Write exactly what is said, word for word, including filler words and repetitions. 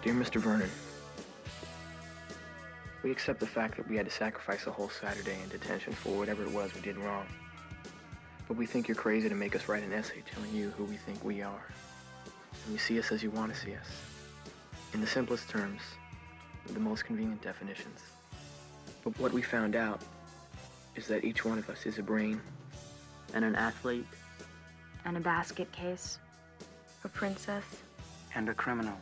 Dear Mister Vernon, we accept the fact that we had to sacrifice a whole Saturday in detention for whatever it was we did wrong. But we think you're crazy to make us write an essay telling you who we think we are. And you see us as you want to see us. In the simplest terms, with the most convenient definitions. But what we found out is that each one of us is a brain, and an athlete, and a basket case, a princess, and a criminal.